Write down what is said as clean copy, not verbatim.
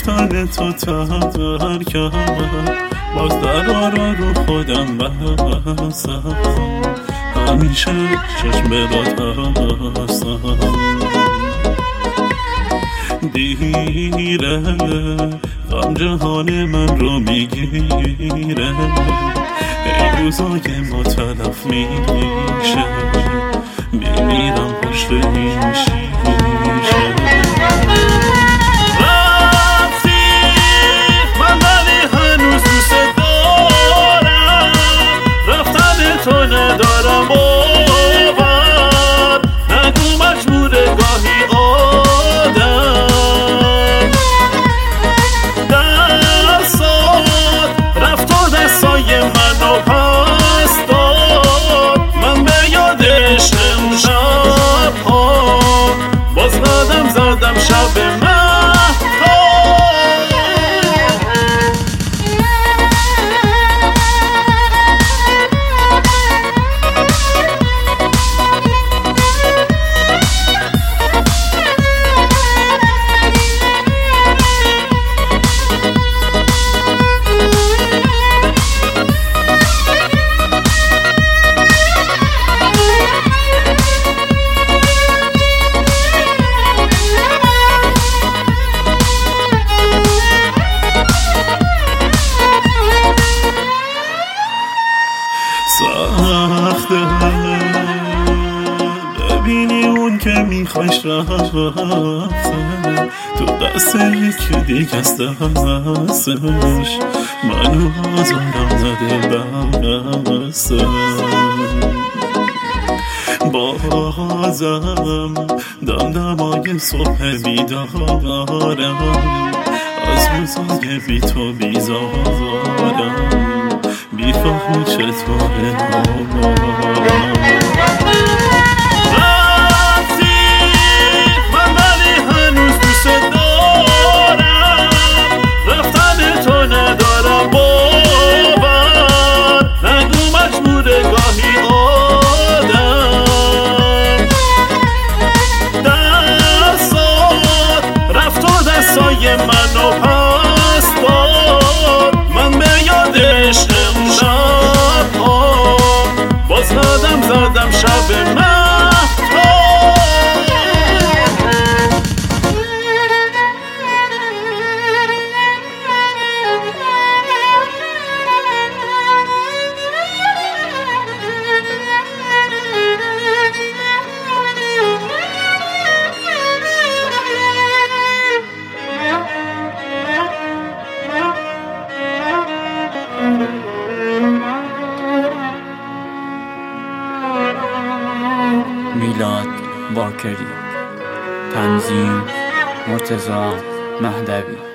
رفتن تو ترکم، باز درارا رو خودم بستم، همیشه چشم برات هستم. دیره غم جهان من رو میگیره، این روزای ما تلف میشه، میمیرم پشت این شیشه. رفتی من ولی هنوز دوست دارم، رفتن تو ندارم باور، نگو مجبوره گاهی آدم، دستات رفت و دستای منو پس داد، من به یادش امشب ها باز قدم زدم شب سخته ببینی اون که میخوایش رفته تو دست یکی دیگه است، دستش منو آزارم نده بسته. بازم دمدمای صبح بیدارم، از روزای بی تو بیزارم، بیفهمی چطوره حالم. رفتی من ولی هنوز دوست دارم، رفتن تو ندارم باور، نگو مجبوره گاهی آدم، دستات رفت و دستای منو پس داد، من به یادش باز قدم زدم شب میلاد باکری، تنظیم مرتضی مهدوی.